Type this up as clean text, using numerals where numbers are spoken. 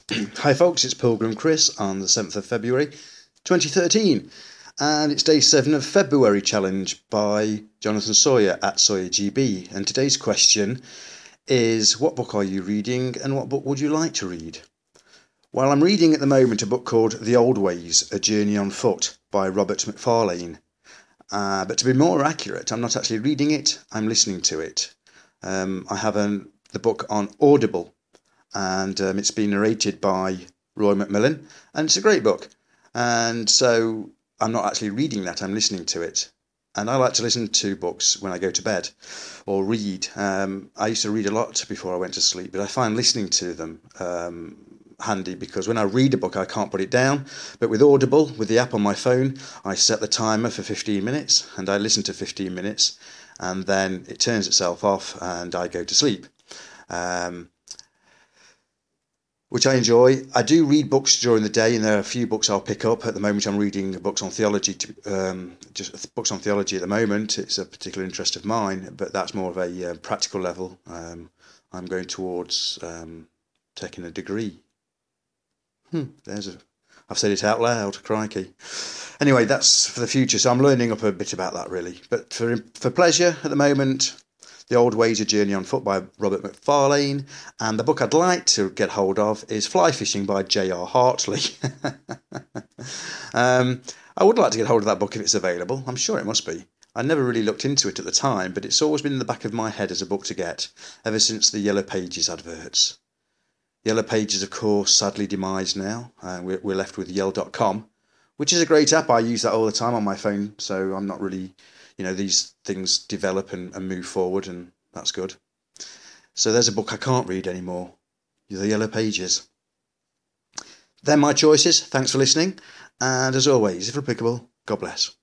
Hi folks, it's Pilgrim Chris on the 7th of February 2013, and it's day 7 of February Challenge by Jonathan Sawyer at SawyerGB, and today's question is, what book are you reading and what book would you like to read? Well, I'm reading at the moment a book called The Old Ways, A Journey on Foot by Robert Macfarlane, but to be more accurate, I'm not actually reading it, I'm listening to it. I have the book on Audible, and it's been narrated by Roy Macmillan, and it's a great book. And so I'm not actually reading that, I'm listening to it. And I like to listen to books when I go to bed or read. I used to read a lot before I went to sleep, but I find listening to them handy, because when I read a book I can't put it down. But with Audible, with the app on my phone, I set the timer for 15 minutes and I listen to 15 minutes and then it turns itself off and I go to sleep. Which I enjoy. I do read books during the day, and there are a few books I'll pick up. At the moment I'm reading books on theology, just books on theology at the moment. It's a particular interest of mine, but that's more of a practical level. I'm going towards taking a degree. I've said it out loud, crikey. Anyway, that's for the future, so I'm learning up a bit about that really. But for pleasure at the moment, The Old Ways, A Journey on Foot by Robert Macfarlane, and the book I'd like to get hold of is Fly Fishing by J.R. Hartley. I would like to get hold of that book if it's available. I'm sure it must be. I never really looked into it at the time, but it's always been in the back of my head as a book to get, ever since the Yellow Pages adverts. Yellow Pages, of course, sadly demised now. We're left with Yell.com, which is a great app. I use that all the time on my phone, so I'm not really... these things develop and move forward, and that's good. So there's a book I can't read anymore, The Yellow Pages. They're my choices. Thanks for listening. And as always, if applicable, God bless.